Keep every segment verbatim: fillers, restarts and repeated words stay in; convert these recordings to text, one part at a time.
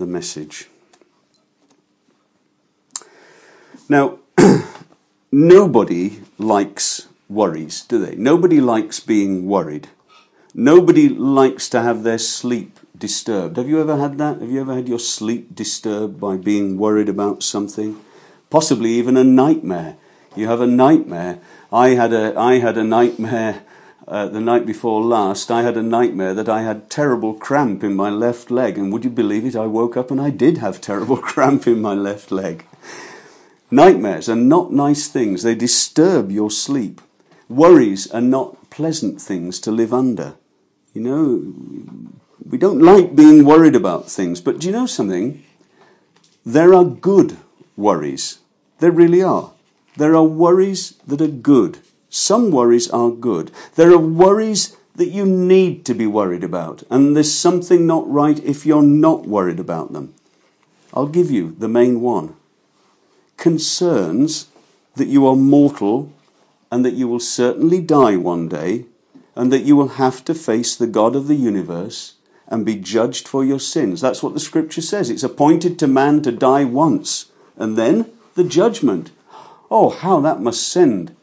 the message. Now, nobody likes worries, do they? Nobody likes being worried. Nobody likes to have their sleep disturbed. Have you ever had that? Have you ever had your sleep disturbed by being worried about something? Possibly even a nightmare. You have a nightmare. I had a I had a nightmare uh, the night before last. I had a nightmare that I had terrible cramp in my left leg, and would you believe it? I woke up and I did have terrible cramp in my left leg. Nightmares are not nice things. They disturb your sleep. Worries are not pleasant things to live under. You know, we don't like being worried about things. But do you know something? There are good worries. There really are. There are worries that are good. Some worries are good. There are worries that you need to be worried about. And there's something not right if you're not worried about them. I'll give you the main one. Concerns that you are mortal and that you will certainly die one day and that you will have to face the God of the universe and be judged for your sins. That's what the scripture says. It's appointed to man to die once and then the judgment. Oh, how that must send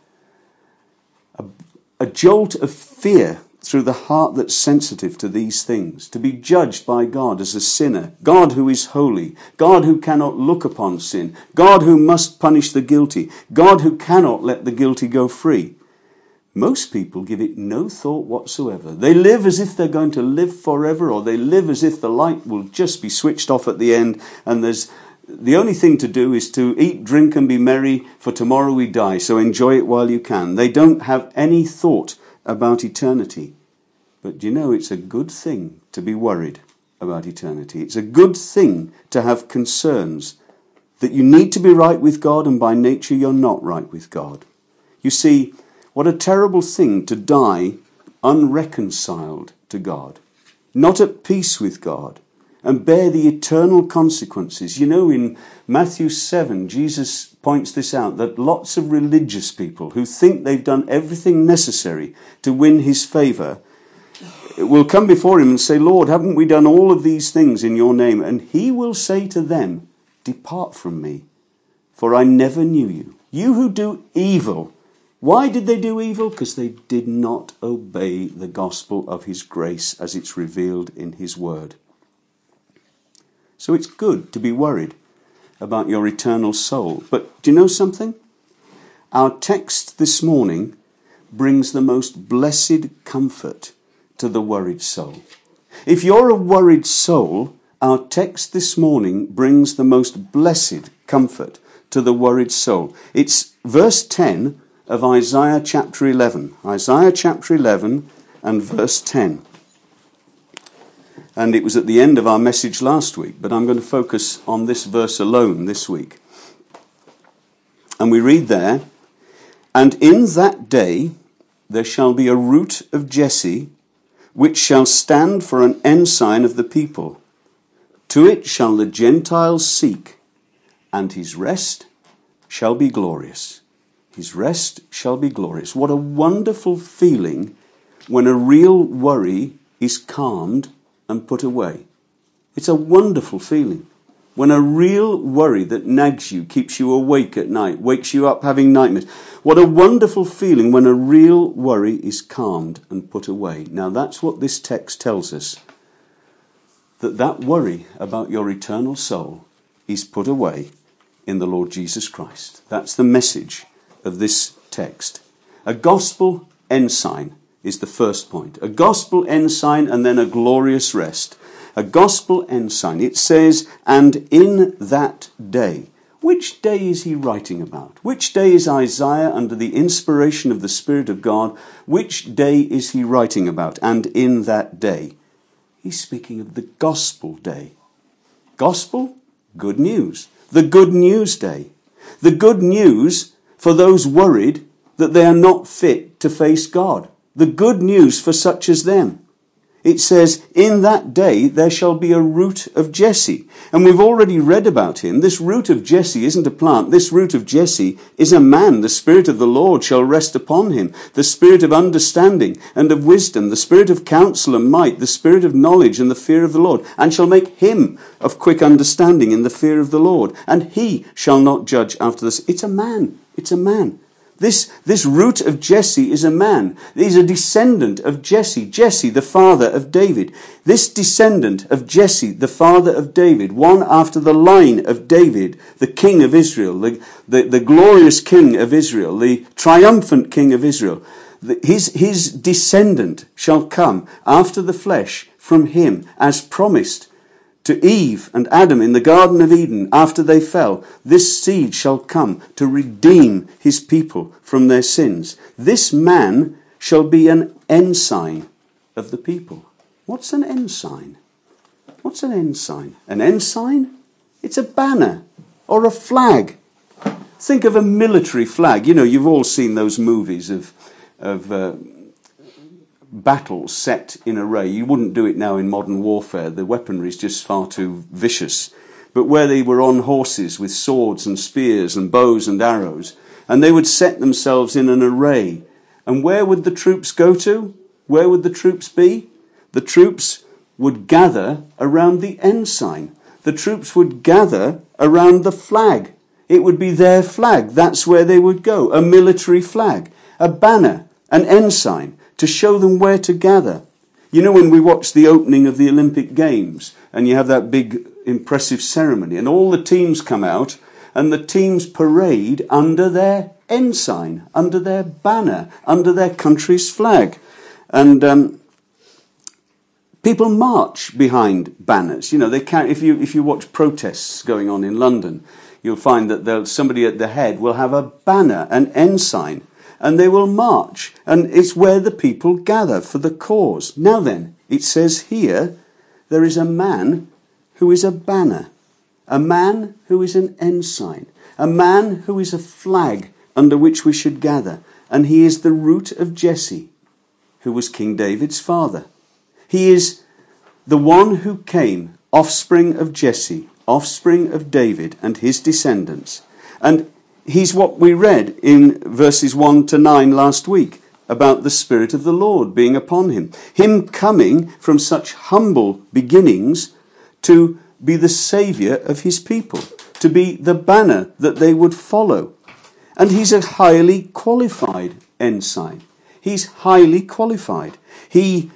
a, a jolt of fear through the heart that's sensitive to these things, to be judged by God as a sinner, God who is holy, God who cannot look upon sin, God who must punish the guilty, God who cannot let the guilty go free. Most people give it no thought whatsoever. They live as if they're going to live forever, or they live as if the light will just be switched off at the end, and there's the only thing to do is to eat, drink, and be merry, for tomorrow we die, so enjoy it while you can. They don't have any thought about eternity. But you know, it's a good thing to be worried about eternity. It's a good thing to have concerns that you need to be right with God, and by nature you're not right with God. You see, what a terrible thing to die unreconciled to God, not at peace with God, and bear the eternal consequences. You know, in Matthew seven, Jesus points this out, that lots of religious people who think they've done everything necessary to win his favour will come before him and say, Lord, haven't we done all of these things in your name? And he will say to them, depart from me, for I never knew you. You who do evil. Why did they do evil? Because they did not obey the gospel of his grace as it's revealed in his word. So it's good to be worried about your eternal soul. But do you know something? Our text this morning brings the most blessed comfort to the worried soul. If you're a worried soul, our text this morning brings the most blessed comfort to the worried soul. It's verse ten of Isaiah chapter eleven. Isaiah chapter eleven and verse ten. And it was at the end of our message last week, but I'm going to focus on this verse alone this week. And we read there, and in that day there shall be a root of Jesse, which shall stand for an ensign of the people. To it shall the Gentiles seek, and his rest shall be glorious. His rest shall be glorious. What a wonderful feeling when a real worry is calmed and put away. It's a wonderful feeling when a real worry that nags you, keeps you awake at night, wakes you up having nightmares. What a wonderful feeling when a real worry is calmed and put away. Now that's what this text tells us, that that worry about your eternal soul is put away in the Lord Jesus Christ. That's the message of this text. A gospel ensign is the first point. A gospel ensign and then a glorious rest. A gospel ensign. It says, and in that day. Which day is he writing about? Which day is Isaiah, under the inspiration of the Spirit of God, which day is he writing about? And in that day. He's speaking of the gospel day. Gospel, good news. The good news day. The good news for those worried that they are not fit to face God. The good news for such as them. It says, in that day there shall be a root of Jesse. And we've already read about him. This root of Jesse isn't a plant. This root of Jesse is a man. The Spirit of the Lord shall rest upon him. The Spirit of understanding and of wisdom, the Spirit of counsel and might, the Spirit of knowledge and the fear of the Lord, and shall make him of quick understanding in the fear of the Lord. And he shall not judge after this. It's a man. It's a man. This, this root of Jesse is a man. He's a descendant of Jesse. Jesse, the father of David. This descendant of Jesse, the father of David, one after the line of David, the king of Israel, the, the, the glorious king of Israel, the triumphant king of Israel. His, his descendant shall come after the flesh from him, as promised to Eve and Adam in the Garden of Eden after they fell. This seed shall come to redeem his people from their sins. This man shall be an ensign of the people. What's an ensign? What's an ensign? An ensign? It's a banner or a flag. Think of a military flag. You know, you've all seen those movies of of uh, battles set in array. You wouldn't do it now in modern warfare. The weaponry is just far too vicious. But where they were on horses with swords and spears and bows and arrows, and they would set themselves in an array. And where would the troops go to? Where would the troops be? The troops would gather around the ensign. The troops would gather around the flag. It would be their flag. That's where they would go. A military flag, a banner, an ensign, to show them where to gather. You know, when we watch the opening of the Olympic Games and you have that big impressive ceremony and all the teams come out and the teams parade under their ensign, under their banner, under their country's flag. And um, people march behind banners. You know, they can't, if you if you watch protests going on in London, you'll find that somebody at the head will have a banner, an ensign, and they will march, and it's where the people gather for the cause. Now then, it says here, there is a man who is a banner, a man who is an ensign, a man who is a flag under which we should gather, and he is the root of Jesse, who was King David's father. He is the one who came, offspring of Jesse, offspring of David and his descendants, and he's what we read in verses one to nine last week about the Spirit of the Lord being upon him. Him coming from such humble beginnings to be the saviour of his people, to be the banner that they would follow. And he's a highly qualified ensign. He's highly qualified. He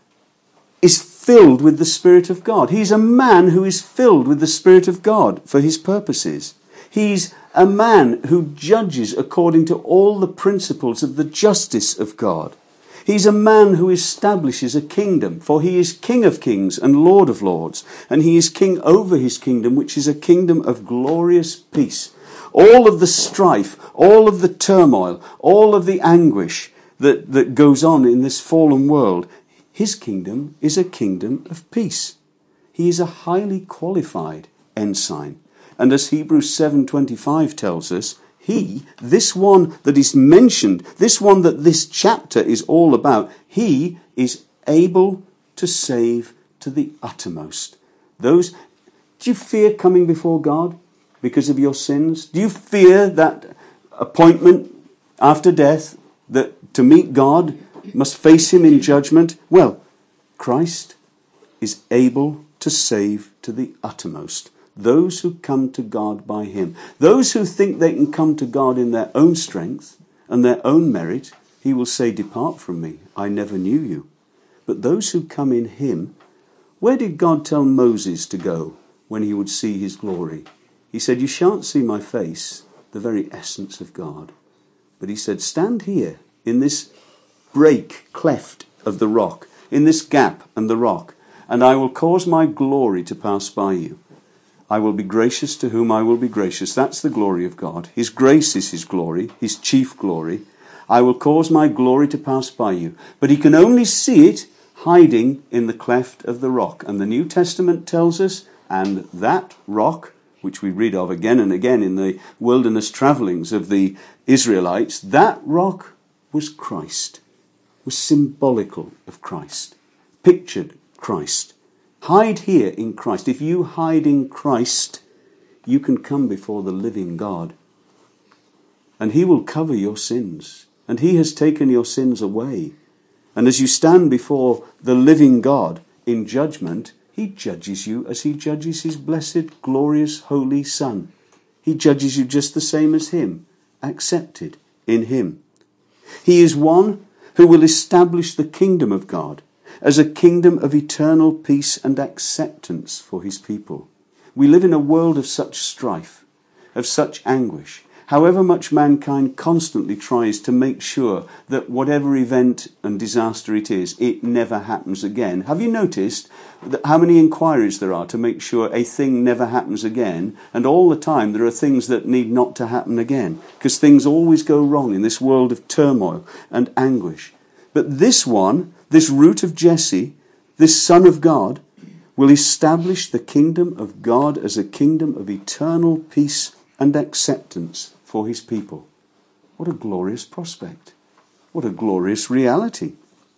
is filled with the Spirit of God. He's a man who is filled with the Spirit of God for his purposes. He's a man who judges according to all the principles of the justice of God. He's a man who establishes a kingdom, for he is King of kings and Lord of lords, and he is king over his kingdom, which is a kingdom of glorious peace. All of the strife, all of the turmoil, all of the anguish that, that goes on in this fallen world, his kingdom is a kingdom of peace. He is a highly qualified ensign. And as Hebrews seven twenty-five tells us, he, this one that is mentioned, this one that this chapter is all about, he is able to save to the uttermost. Those, do you fear coming before God because of your sins? Do you fear that appointment after death, that to meet God must face him in judgment? Well, Christ is able to save to the uttermost those who come to God by him. Those who think they can come to God in their own strength and their own merit, he will say, depart from me, I never knew you. But those who come in him, where did God tell Moses to go when he would see his glory? He said, you shan't see my face, the very essence of God. But he said, stand here in this break, cleft of the rock, in this gap and the rock, and I will cause my glory to pass by you. I will be gracious to whom I will be gracious. That's the glory of God. His grace is his glory, his chief glory. I will cause my glory to pass by you. But he can only see it hiding in the cleft of the rock. And the New Testament tells us, and that rock, which we read of again and again in the wilderness travellings of the Israelites, that rock was Christ, was symbolical of Christ. pictured Christ. Hide here in Christ. If you hide in Christ, you can come before the living God. And he will cover your sins. And he has taken your sins away. And as you stand before the living God in judgment, he judges you as he judges his blessed, glorious, holy Son. He judges you just the same as him, accepted in him. He is one who will establish the kingdom of God as a kingdom of eternal peace and acceptance for his people. We live in a world of such strife, of such anguish. However much mankind constantly tries to make sure that whatever event and disaster it is, it never happens again. Have you noticed that how many inquiries there are to make sure a thing never happens again? And all the time there are things that need not to happen again, because things always go wrong in this world of turmoil and anguish. But this one, this root of Jesse, this Son of God, will establish the kingdom of God as a kingdom of eternal peace and acceptance for his people. What a glorious prospect. What a glorious reality.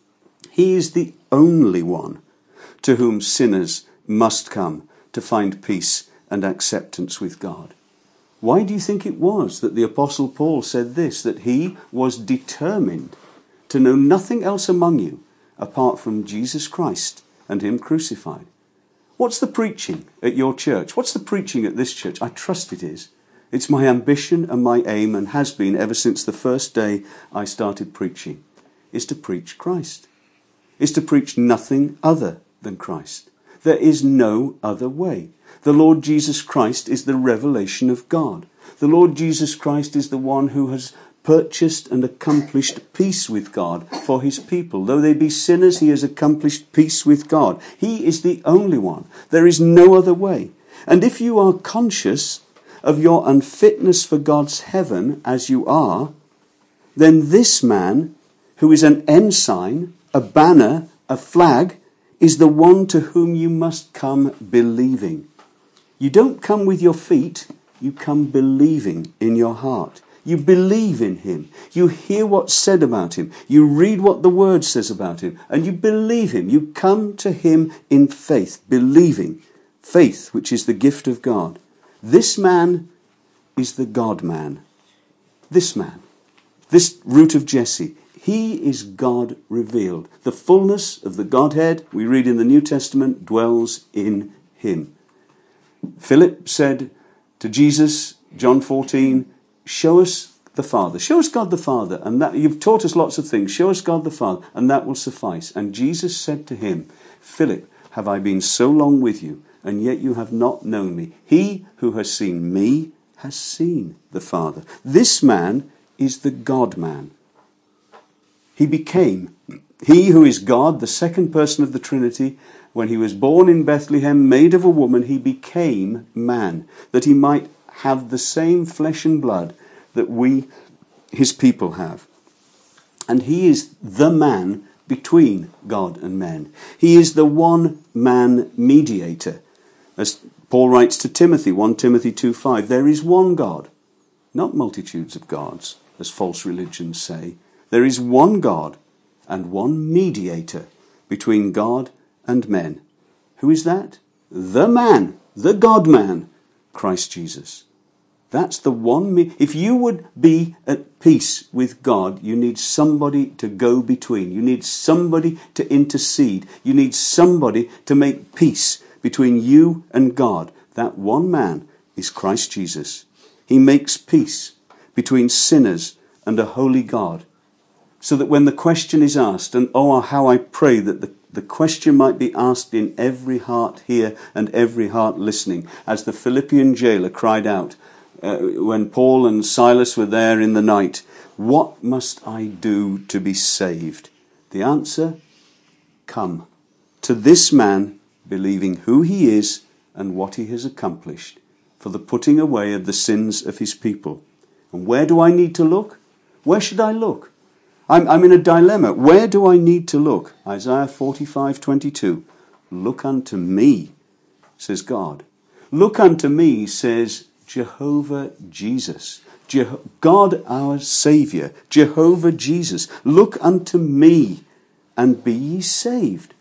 He is the only one to whom sinners must come to find peace and acceptance with God. Why do you think it was that the Apostle Paul said this, that he was determined to know nothing else among you apart from Jesus Christ and him crucified? What's the preaching at your church? What's the preaching at this church? I trust it is. It's my ambition and my aim, and has been ever since the first day I started preaching, is to preach Christ. Is to preach nothing other than Christ. There is no other way. The Lord Jesus Christ is the revelation of God. The Lord Jesus Christ is the one who has purchased and accomplished peace with God for his people. Though they be sinners, he has accomplished peace with God. He is the only one. There is no other way. And if you are conscious of your unfitness for God's heaven as you are, then this man, who is an ensign, a banner, a flag, is the one to whom you must come believing. You don't come with your feet, you come believing in your heart. You believe in him. You hear what's said about him. You read what the word says about him, and you believe him. You come to him in faith, believing. Faith, which is the gift of God. This man is the God-man. This man, this root of Jesse, he is God revealed. The fullness of the Godhead, we read in the New Testament, dwells in him. Philip said to Jesus, John fourteen, show us the Father. Show us God the Father. And that you've taught us lots of things. Show us God the Father, and that will suffice. And Jesus said to him, Philip, have I been so long with you, and yet you have not known me? He who has seen me has seen the Father. This man is the God-man. He became, he who is God, the second person of the Trinity, when he was born in Bethlehem, made of a woman, he became man, that he might have the same flesh and blood that we, his people, have. And he is the man between God and men. He is the one-man mediator. As Paul writes to Timothy, First Timothy two five, there is one God, not multitudes of gods, as false religions say. There is one God and one mediator between God and men. Who is that? The man, the God-man, Christ Jesus. That's the one. Me- if you would be at peace with God, you need somebody to go between. You need somebody to intercede. You need somebody to make peace between you and God. That one man is Christ Jesus. He makes peace between sinners and a holy God. So that when the question is asked, and oh, how I pray that the, the question might be asked in every heart here and every heart listening, as the Philippian jailer cried out, Uh, when Paul and Silas were there in the night, what must I do to be saved? The answer, come to this man, believing who he is and what he has accomplished for the putting away of the sins of his people. And where do I need to look? Where should I look? I'm, I'm in a dilemma. Where do I need to look? Isaiah forty-five twenty-two. Look unto me, says God. Look unto me, says Jehovah Jesus, Je- God our Saviour, Jehovah Jesus. Look unto me and be ye saved.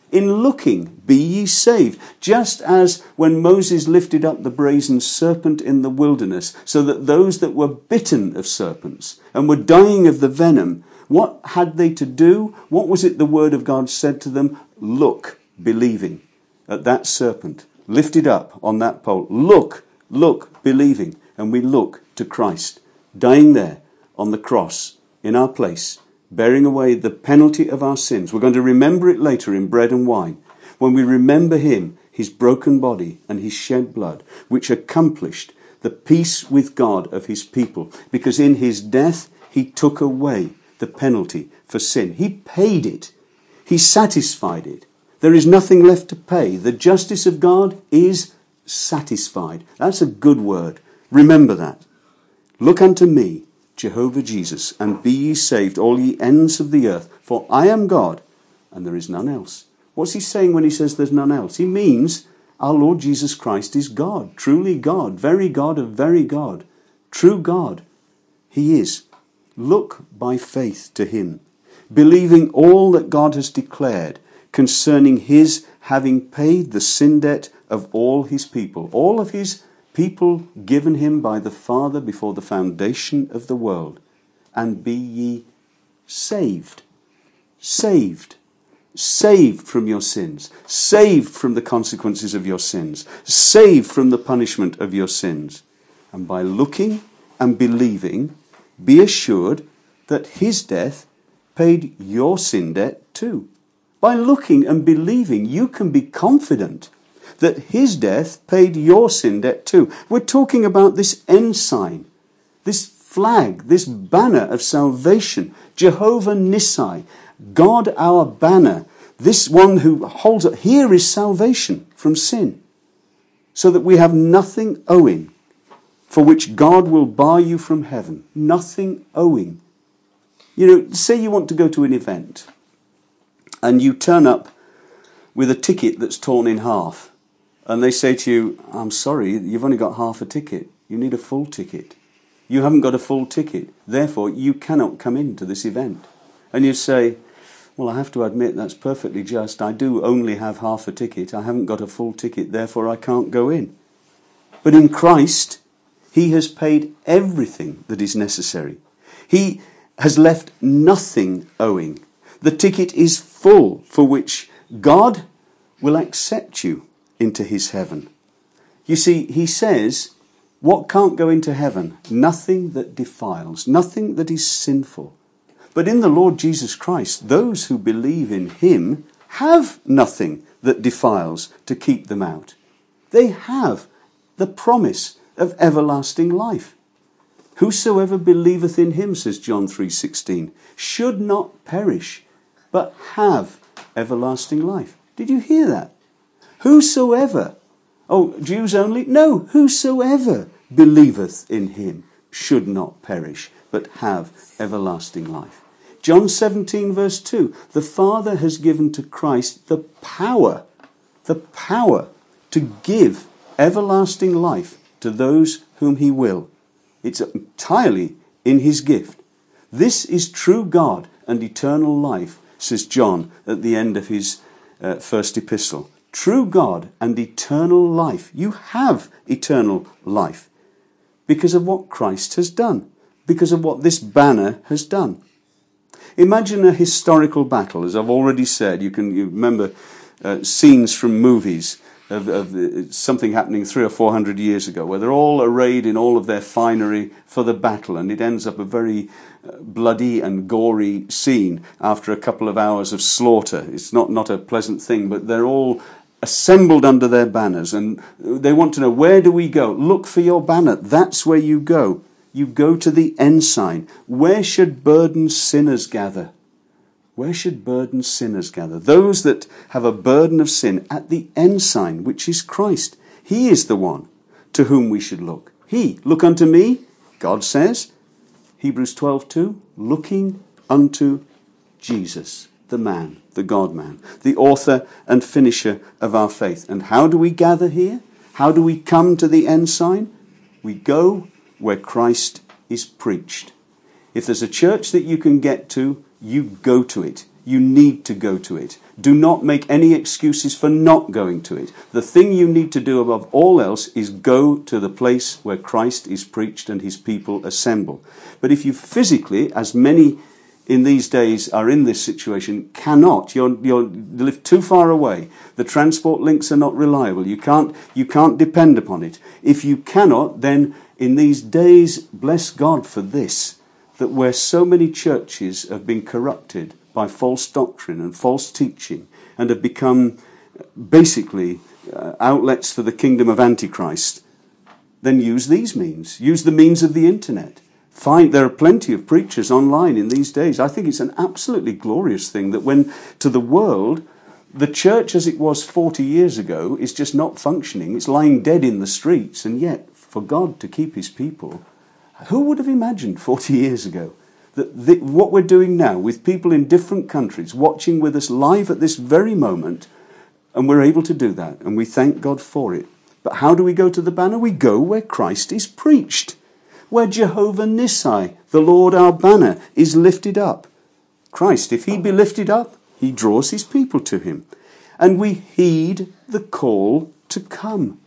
In looking, be ye saved. Just as when Moses lifted up the brazen serpent in the wilderness, so that those that were bitten of serpents and were dying of the venom, what had they to do? What was it the word of God said to them? Look, believing, at that serpent lifted up on that pole. Look, look, believing. And we look to Christ, dying there on the cross in our place, bearing away the penalty of our sins. We're going to remember it later in bread and wine. When we remember him, his broken body and his shed blood, which accomplished the peace with God of his people, because in his death he took away the penalty for sin. He paid it. He satisfied it. There is nothing left to pay. The justice of God is satisfied. That's a good word. Remember that. Look unto me, Jehovah Jesus, and be ye saved, all ye ends of the earth, for I am God, and there is none else. What's he saying when he says there's none else? He means our Lord Jesus Christ is God, truly God, very God of very God, true God. He is. Look by faith to him, believing all that God has declared concerning his having paid the sin debt of all his people, all of his people given him by the Father before the foundation of the world, and be ye saved. Saved. Saved from your sins. Saved from the consequences of your sins. Saved from the punishment of your sins. And by looking and believing, be assured that his death paid your sin debt too. By looking and believing, you can be confident that his death paid your sin debt too. We're talking about this ensign, this flag, this banner of salvation, Jehovah Nissi, God our banner, this one who holds it. Here is salvation from sin, so that we have nothing owing, for which God will bar you from heaven. Nothing owing. You know, say you want to go to an event, and you turn up with a ticket that's torn in half. And they say to you, I'm sorry, you've only got half a ticket. You need a full ticket. You haven't got a full ticket. Therefore, you cannot come into this event. And you say, well, I have to admit that's perfectly just. I do only have half a ticket. I haven't got a full ticket. Therefore, I can't go in. But in Christ, he has paid everything that is necessary. He has left nothing owing. The ticket is full, for which God will accept you into his heaven. You see, he says, what can't go into heaven? Nothing that defiles, nothing that is sinful. But in the Lord Jesus Christ, those who believe in him have nothing that defiles to keep them out. They have the promise of everlasting life. Whosoever believeth in him, says John three sixteen, should not perish, but have everlasting life. Did you hear that? Whosoever, oh, Jews only? No, whosoever believeth in him should not perish, but have everlasting life. John seventeen verse two, the Father has given to Christ the power, the power to give everlasting life to those whom he will. It's entirely in his gift. This is true God and eternal life, says John at the end of his uh, first epistle. True God and eternal life. You have eternal life because of what Christ has done, because of what this banner has done. Imagine a historical battle. As I've already said, you can you remember uh, scenes from movies of, of uh, something happening three or four hundred years ago, where they're all arrayed in all of their finery for the battle, and it ends up a very uh, bloody and gory scene after a couple of hours of slaughter. It's not, not a pleasant thing, but they're all assembled under their banners, and they want to know, where do we go? Look for your banner. That's where you go. You go to the ensign. Where should burdened sinners gather? Where should burdened sinners gather? Those that have a burden of sin at the ensign, which is Christ. He is the one to whom we should look. He, look unto me, God says, Hebrews twelve two, looking unto Jesus, the man, the God-man, the author and finisher of our faith. And how do we gather here? How do we come to the ensign? We go where Christ is preached. If there's a church that you can get to, you go to it. You need to go to it. Do not make any excuses for not going to it. The thing you need to do above all else is go to the place where Christ is preached and his people assemble. But if you physically, as many in these days are in this situation, cannot, you're, you're, you live too far away, the transport links are not reliable, you can't, you can't depend upon it. If you cannot, then in these days, bless God for this, that where so many churches have been corrupted by false doctrine and false teaching and have become basically uh, outlets for the kingdom of Antichrist, then use these means. Use the means of the internet. Find there are plenty of preachers online in these days. I think it's an absolutely glorious thing that when to the world, the church as it was forty years ago is just not functioning. It's lying dead in the streets, and yet for God to keep his people, who would have imagined forty years ago that the, what we're doing now with people in different countries watching with us live at this very moment, and we're able to do that, and we thank God for it. But how do we go to the banner? We go where Christ is preached, where Jehovah Nissi, the Lord our banner, is lifted up. Christ, if he be lifted up, he draws his people to him. And we heed the call to come.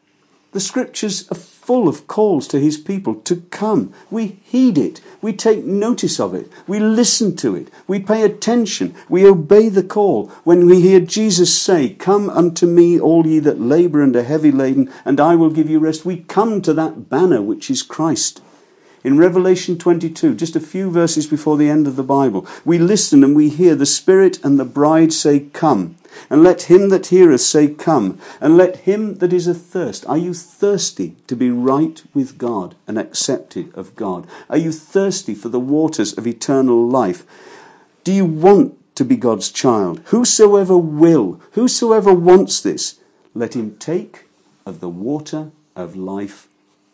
The scriptures are full of calls to his people to come. We heed it. We take notice of it. We listen to it. We pay attention. We obey the call. When we hear Jesus say, "Come unto me, all ye that labour and are heavy laden, and I will give you rest," we come to that banner which is Christ. In Revelation twenty-two, just a few verses before the end of the Bible, we listen and we hear the Spirit and the bride say, "Come." And let him that heareth say, "Come." And let him that is athirst. Are you thirsty to be right with God and accepted of God? Are you thirsty for the waters of eternal life? Do you want to be God's child? Whosoever will, whosoever wants this, let him take of the water of life.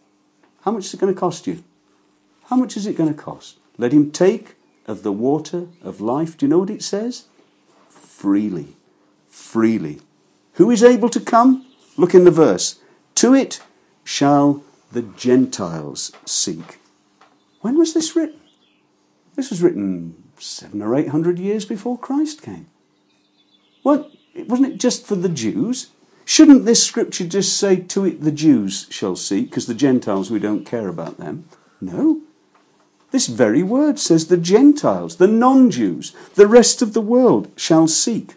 How much is it going to cost you? How much is it going to cost? Let him take of the water of life. Do you know what it says? Freely. Freely. Who is able to come? Look in the verse. To it shall the Gentiles seek. When was this written? This was written seven or eight hundred years before Christ came. Well, wasn't it just for the Jews? Shouldn't this scripture just say, to it the Jews shall seek, because the Gentiles, we don't care about them? No. This very word says the Gentiles, the non-Jews, the rest of the world shall seek.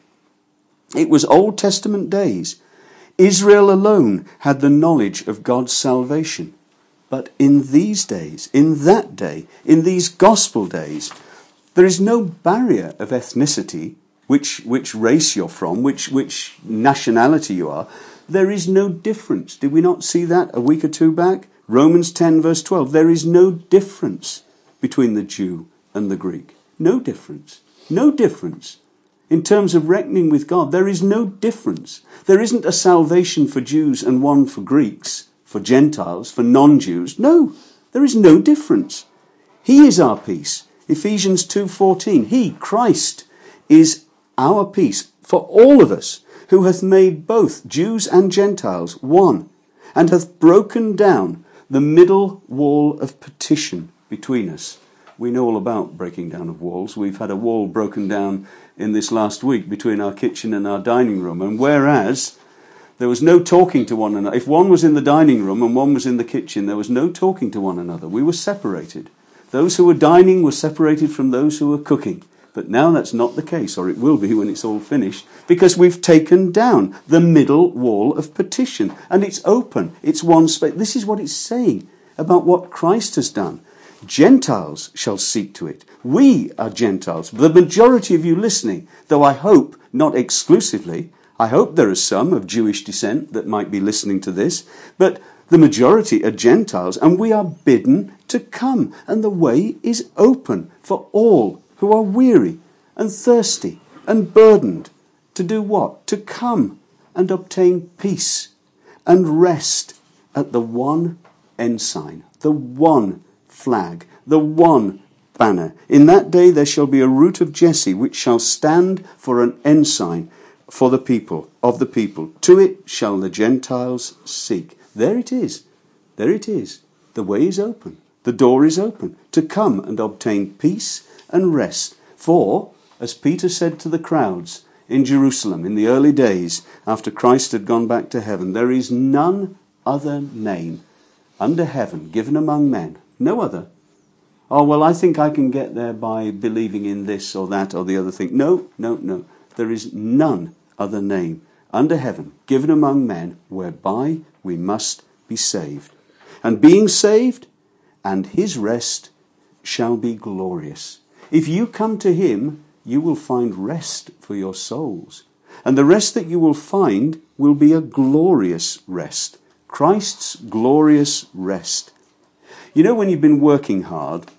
It was Old Testament days. Israel alone had the knowledge of God's salvation. But in these days, in that day, in these gospel days, there is no barrier of ethnicity, which, which race you're from, which, which nationality you are. There is no difference. Did we not see that a week or two back? Romans ten verse twelve. There is no difference between the Jew and the Greek. No difference. No difference. In terms of reckoning with God, there is no difference. There isn't a salvation for Jews and one for Greeks, for Gentiles, for non-Jews. No, there is no difference. He is our peace. Ephesians two fourteen. He, Christ, is our peace for all of us, who hath made both Jews and Gentiles one, and hath broken down the middle wall of partition between us. We know all about breaking down of walls. We've had a wall broken down in this last week between our kitchen and our dining room. And whereas there was no talking to one another, if one was in the dining room and one was in the kitchen, there was no talking to one another. We were separated. Those who were dining were separated from those who were cooking. But now that's not the case, or it will be when it's all finished, because we've taken down the middle wall of partition. And it's open. It's one space. This is what it's saying about what Christ has done. Gentiles shall seek to it. We are Gentiles. The majority of you listening, though I hope not exclusively, I hope there are some of Jewish descent that might be listening to this, but the majority are Gentiles, and we are bidden to come. And the way is open for all who are weary and thirsty and burdened. To do what? To come and obtain peace and rest at the one ensign, the one flag, the one banner. In that day there shall be a root of Jesse, which shall stand for an ensign for the people, of the people. To it shall the Gentiles seek. There it is. There it is. The way is open. The door is open to come and obtain peace and rest for As Peter said to the crowds in Jerusalem in the early days after Christ had gone back to heaven, there is none other name under heaven given among men, no other. Oh, well, I think I can get there by believing in this or that or the other thing. No, no, no. There is none other name under heaven given among men whereby we must be saved. And being saved, and his rest shall be glorious. If you come to him, you will find rest for your souls. And the rest that you will find will be a glorious rest. Christ's glorious rest. You know, when you've been working hard,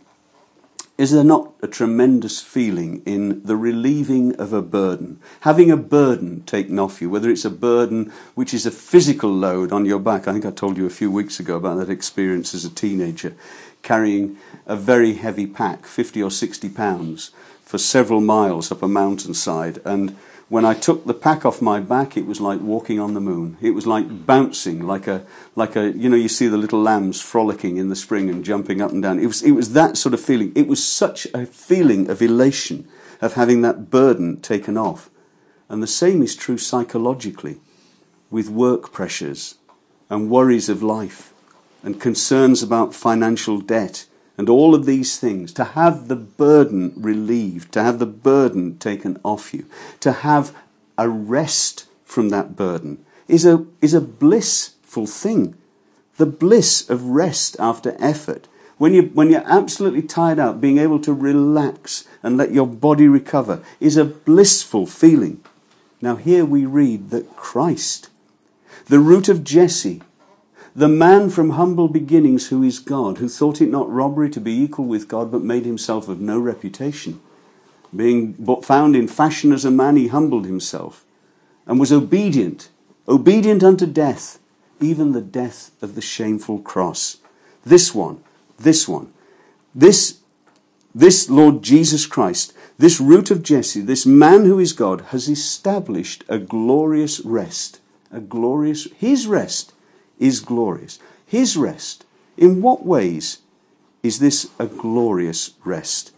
is there not a tremendous feeling in the relieving of a burden? Having a burden taken off you, whether it's a burden which is a physical load on your back. I think I told you a few weeks ago about that experience as a teenager, carrying a very heavy pack, fifty or sixty pounds, for several miles up a mountainside. And when I took the pack off my back, it was like walking on the moon. It was like bouncing, like a, like a, you know, you see the little lambs frolicking in the spring and jumping up and down. It was, it was that sort of feeling. It was such a feeling of elation of having that burden taken off. And the same is true psychologically with work pressures and worries of life and concerns about financial debt and all of these things. To have the burden relieved, to have the burden taken off you, to have a rest from that burden is a, is a blissful thing. The bliss of rest after effort. When, you, when you're absolutely tired out, being able to relax and let your body recover is a blissful feeling. Now here we read that Christ, the root of Jesse, the man from humble beginnings who is God, who thought it not robbery to be equal with God, but made himself of no reputation. Being found in fashion as a man, he humbled himself and was obedient, obedient unto death, even the death of the shameful cross. This one, this one, this, this Lord Jesus Christ, this root of Jesse, this man who is God, has established a glorious rest, a glorious, his rest is glorious. His rest. In what ways is this a glorious rest?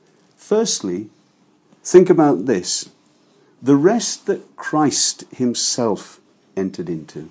Firstly, think about this. The rest that Christ himself entered into.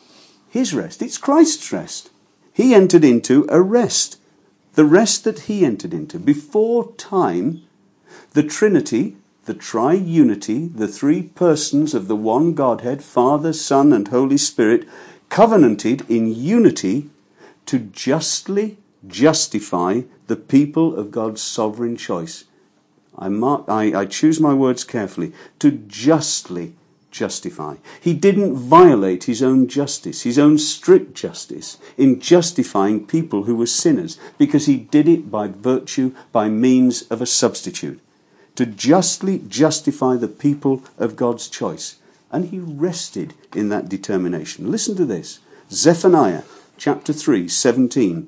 His rest. It's Christ's rest. He entered into a rest. The rest that he entered into. Before time, the Trinity, the triunity, the three persons of the one Godhead, Father, Son, and Holy Spirit, covenanted in unity to justly justify the people of God's sovereign choice. I, mark, I, I choose my words carefully. To justly justify. He didn't violate his own justice, his own strict justice, in justifying people who were sinners, because he did it by virtue, by means of a substitute. To justly justify the people of God's choice. And he rested in that determination. Listen to this. Zephaniah chapter three, seventeen.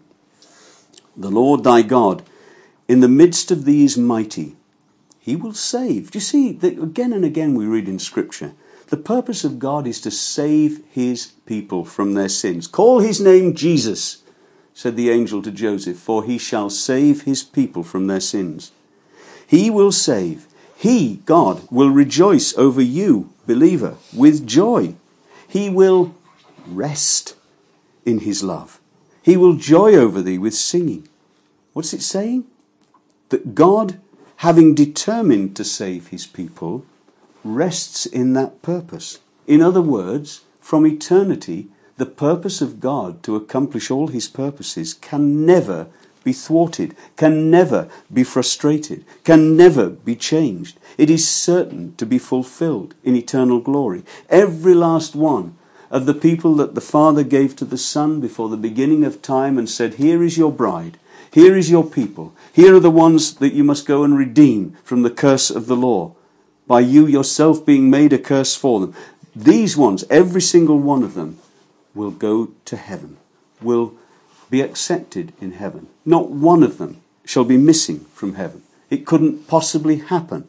The Lord thy God, in the midst of thee is mighty. He will save. Do you see that again and again we read in Scripture? The purpose of God is to save his people from their sins. Call his name Jesus, said the angel to Joseph, for he shall save his people from their sins. He will save. He, God, will rejoice over you, believer, with joy. He will rest in his love. He will joy over thee with singing. What's it saying? That God, having determined to save his people, rests in that purpose. In other words, from eternity, the purpose of God to accomplish all his purposes can never be thwarted, can never be frustrated, can never be changed. It is certain to be fulfilled in eternal glory. Every last one of the people that the Father gave to the Son before the beginning of time and said, here is your bride, here is your people, here are the ones that you must go and redeem from the curse of the law, by you yourself being made a curse for them. These ones, every single one of them, will go to heaven, will be accepted in heaven. Not one of them shall be missing from heaven. It couldn't possibly happen.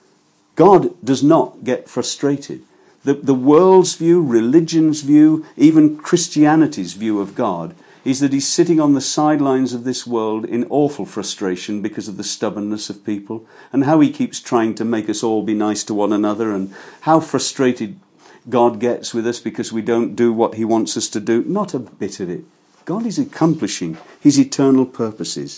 God does not get frustrated. The, the world's view, religion's view, even Christianity's view of God is that he's sitting on the sidelines of this world in awful frustration because of the stubbornness of people, and how he keeps trying to make us all be nice to one another, and how frustrated God gets with us because we don't do what he wants us to do. Not a bit of it. God is accomplishing his eternal purposes.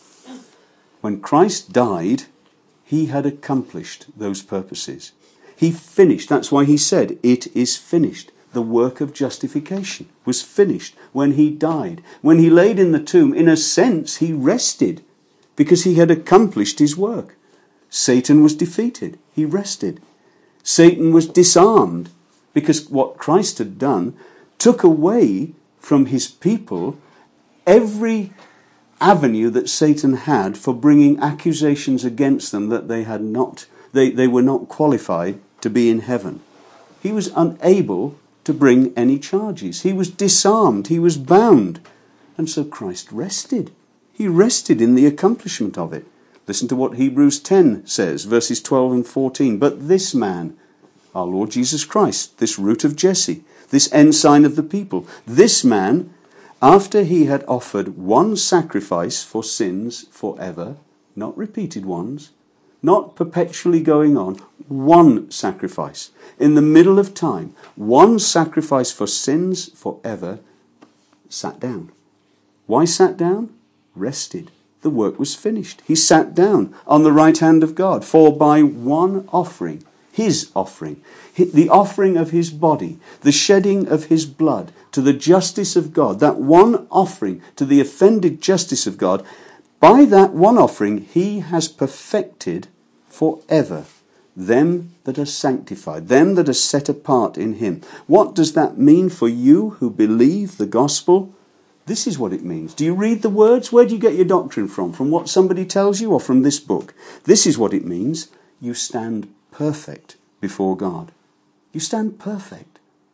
When Christ died, he had accomplished those purposes. He finished. That's why he said, "It is finished." The work of justification was finished when he died. When he laid in the tomb, in a sense, he rested because he had accomplished his work. Satan was defeated. He rested. Satan was disarmed because what Christ had done took away from his people every avenue that Satan had for bringing accusations against them that they had not, they, they were not qualified to be in heaven. He was unable to bring any charges. He was disarmed. He was bound. And so Christ rested. He rested in the accomplishment of it. Listen to what Hebrews ten says, verses twelve and fourteen. "But this man, our Lord Jesus Christ, this root of Jesse, this ensign of the people, this man, after he had offered one sacrifice for sins forever," not repeated ones, not perpetually going on, one sacrifice. In the middle of time, one sacrifice for sins forever, sat down. Why sat down? Rested. The work was finished. He sat down on the right hand of God, for by one offering, his offering, the offering of his body, the shedding of his blood to the justice of God, that one offering to the offended justice of God, by that one offering, he has perfected forever them that are sanctified, them that are set apart in him. What does that mean for you who believe the gospel? This is what it means. Do you read the words? Where do you get your doctrine from? From what somebody tells you or from this book? This is what it means. You stand perfect before God. You stand perfect.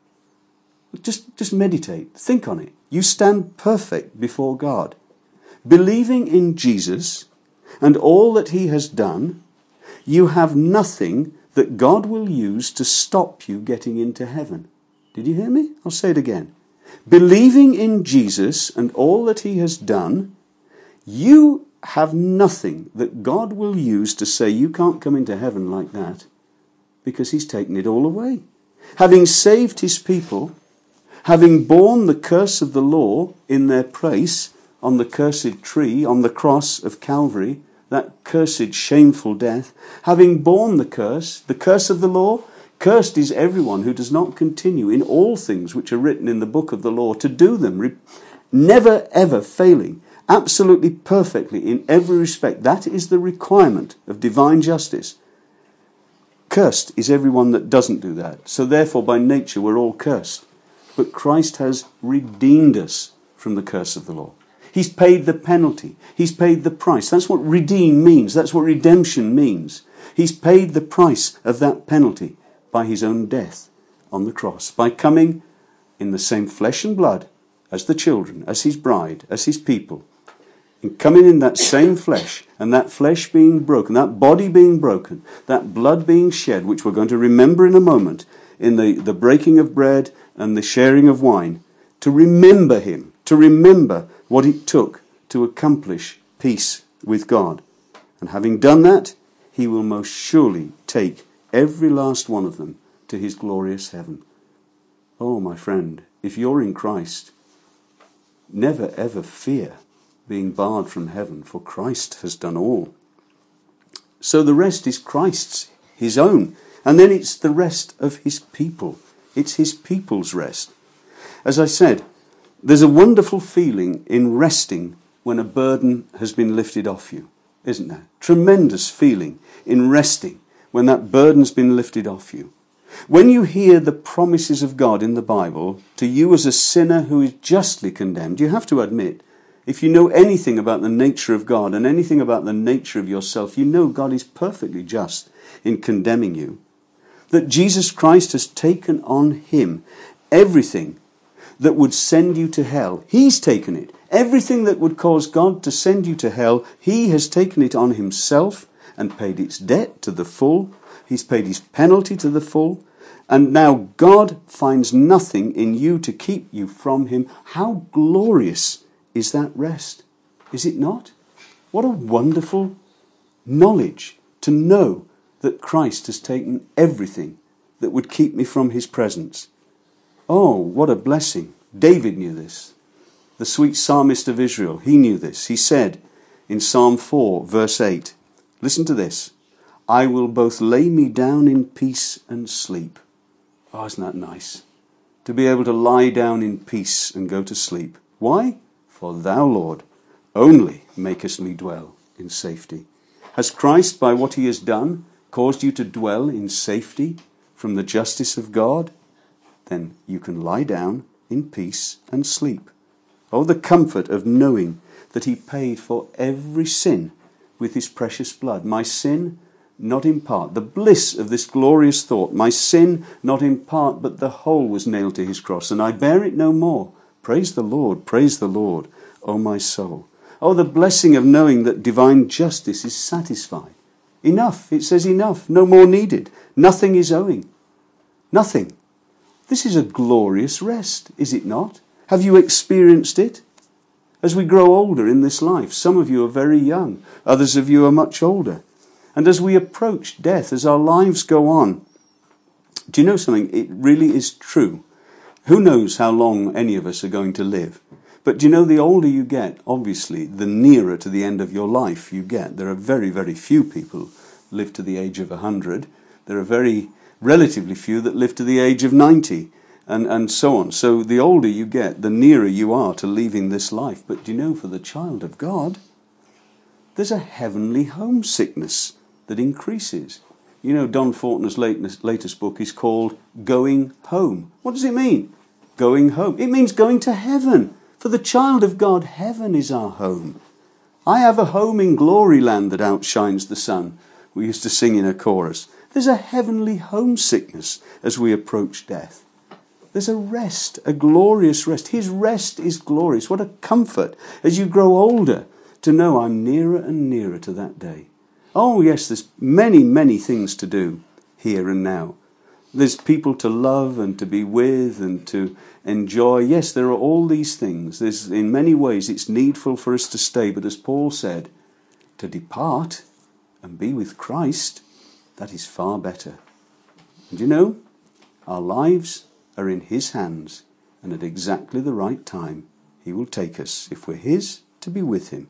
Just, just meditate. Think on it. You stand perfect before God. Believing in Jesus and all that he has done, you have nothing that God will use to stop you getting into heaven. Did you hear me? I'll say it again. Believing in Jesus and all that he has done, you have nothing that God will use to say you can't come into heaven like that, because he's taken it all away. Having saved his people, having borne the curse of the law in their place on the cursed tree, on the cross of Calvary, that cursed, shameful death, having borne the curse, the curse of the law, cursed is everyone who does not continue in all things which are written in the book of the law to do them, never ever failing, absolutely perfectly in every respect. That is the requirement of divine justice. Cursed is everyone that doesn't do that. So therefore, by nature, we're all cursed. But Christ has redeemed us from the curse of the law. He's paid the penalty. He's paid the price. That's what redeem means. That's what redemption means. He's paid the price of that penalty by his own death on the cross, by coming in the same flesh and blood as the children, as his bride, as his people, and coming in that same flesh, and that flesh being broken, that body being broken, that blood being shed, which we're going to remember in a moment, in the, the breaking of bread and the sharing of wine, to remember him, to remember what it took to accomplish peace with God. And having done that, he will most surely take every last one of them to his glorious heaven. Oh, my friend, if you're in Christ, never ever fear being barred from heaven, for Christ has done all. So the rest is Christ's, his own. And then it's the rest of his people. It's his people's rest. As I said, there's a wonderful feeling in resting when a burden has been lifted off you, isn't there? Tremendous feeling in resting when that burden's been lifted off you. When you hear the promises of God in the Bible to you as a sinner who is justly condemned, you have to admit, if you know anything about the nature of God and anything about the nature of yourself, you know God is perfectly just in condemning you. That Jesus Christ has taken on him everything that would send you to hell. He's taken it. Everything that would cause God to send you to hell, he has taken it on himself and paid its debt to the full. He's paid his penalty to the full. And now God finds nothing in you to keep you from him. How glorious is that rest? Is it not? What a wonderful knowledge to know that Christ has taken everything that would keep me from his presence. Oh, what a blessing. David knew this. The sweet psalmist of Israel, he knew this. He said in Psalm four, verse eight, listen to this, I will both lay me down in peace and sleep. Oh, isn't that nice? To be able to lie down in peace and go to sleep. Why? For thou, Lord, only makest me dwell in safety. Has Christ, by what he has done, caused you to dwell in safety from the justice of God? Then you can lie down in peace and sleep. Oh, the comfort of knowing that he paid for every sin with his precious blood. My sin, not in part. The bliss of this glorious thought. My sin, not in part, but the whole was nailed to his cross, and I bear it no more. Praise the Lord, praise the Lord, O my soul. Oh, the blessing of knowing that divine justice is satisfied. Enough, it says enough, no more needed. Nothing is owing. Nothing. This is a glorious rest, is it not? Have you experienced it? As we grow older in this life, some of you are very young, others of you are much older. And as we approach death, as our lives go on, do you know something? It really is true. Who knows how long any of us are going to live? But do you know, the older you get, obviously, the nearer to the end of your life you get. There are very, very few people live to the age of one hundred. There are very relatively few that live to the age of ninety, and, and so on. So the older you get, the nearer you are to leaving this life. But do you know, for the child of God, there's a heavenly homesickness that increases. You know, Don Fortner's latest, latest book is called Going Home. What does it mean? Going home. It means going to heaven. For the child of God, heaven is our home. I have a home in glory land that outshines the sun. We used to sing in a chorus. There's a heavenly homesickness as we approach death. There's a rest, a glorious rest. His rest is glorious. What a comfort as you grow older to know I'm nearer and nearer to that day. Oh yes, there's many, many things to do here and now. There's people to love and to be with and to enjoy. Yes, there are all these things. There's, in many ways, it's needful for us to stay. But as Paul said, to depart and be with Christ, that is far better. And you know, our lives are in his hands. And at exactly the right time, he will take us, if we're his, to be with him.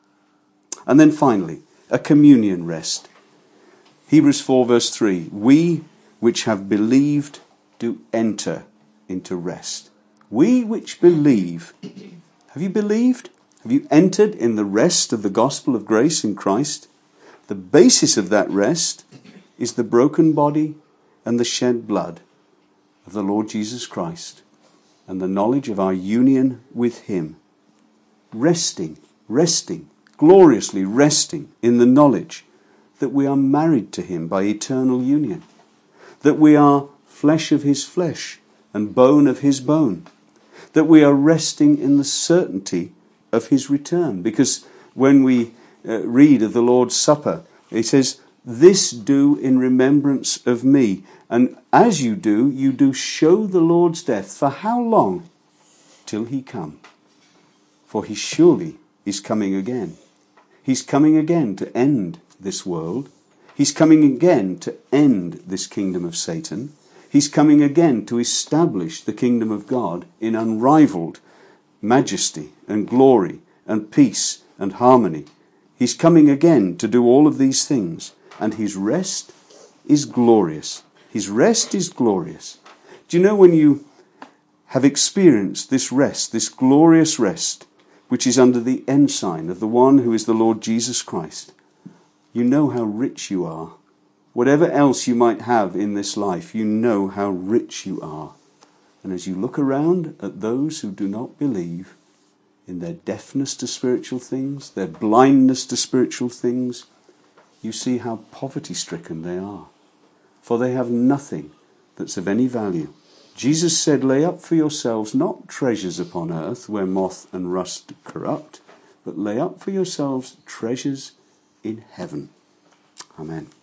And then finally, a communion rest. Hebrews four verse three, we which have believed do enter into rest. We which believe. Have you believed? Have you entered in the rest of the gospel of grace in Christ? The basis of that rest is the broken body and the shed blood of the Lord Jesus Christ and the knowledge of our union with him. Resting, resting, gloriously resting in the knowledge that we are married to him by eternal union, that we are flesh of his flesh and bone of his bone, that we are resting in the certainty of his return. Because when we uh, read of the Lord's Supper, it says, this do in remembrance of me. And as you do, you do show the Lord's death. For how long? Till he come. For he surely is coming again. He's coming again to end this world. He's coming again to end this kingdom of Satan. He's coming again to establish the kingdom of God in unrivaled majesty and glory and peace and harmony. He's coming again to do all of these things. And his rest is glorious. His rest is glorious. Do you know, when you have experienced this rest, this glorious rest, which is under the ensign of the one who is the Lord Jesus Christ, you know how rich you are. Whatever else you might have in this life, you know how rich you are. And as you look around at those who do not believe, in their deafness to spiritual things, their blindness to spiritual things, you see how poverty-stricken they are. For they have nothing that's of any value. Jesus said, lay up for yourselves not treasures upon earth where moth and rust corrupt, but lay up for yourselves treasures in heaven. Amen.